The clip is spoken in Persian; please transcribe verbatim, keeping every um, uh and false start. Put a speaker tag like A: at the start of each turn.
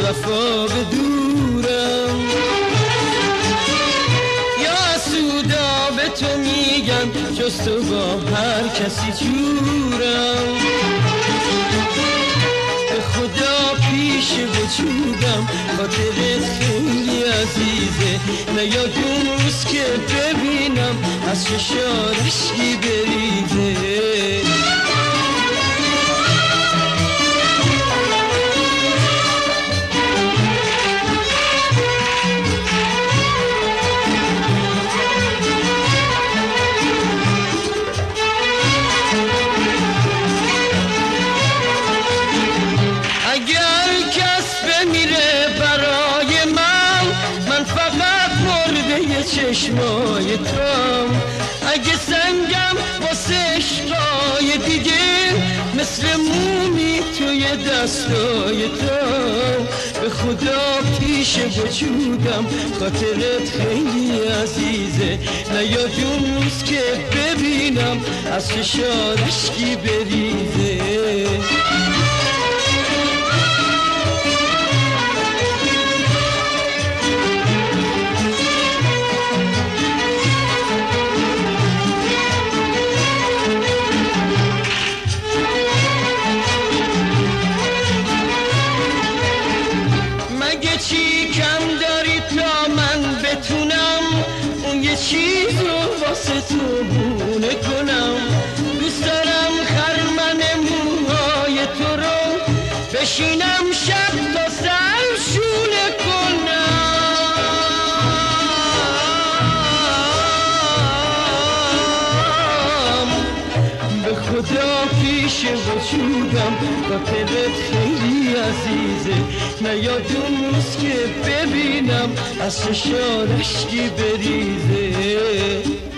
A: وفا به دورم، یا سودا به تو میگم جز تو با هر کسی جورم. به خدا پیش وجودم خاطرت خیلی عزیزه، نیاد اون روز که ببینم از چشات اشکی بریزه. اگر کس بمیره برای من، من فقط مرده چشمای توام. اگه سنگم واسه عشقای دیگه، مثل مومی توی دستای توام. به خدا پیش وجودم خاطرت خیلی عزیزه، نیاد اون روز که ببینم از چشات اشکی بریزه. چی کم داری تا من بتونم اون یه چیز رو واسه تو بونه کنم؟ دوست دارم خرمن موهای تو رو بشینم شب تا سر شونه کنم. به خدا پیش وجودم خاطرت خیلی عزیزه، نیاد اون روز که ببینم از چشات اشکی بریزه.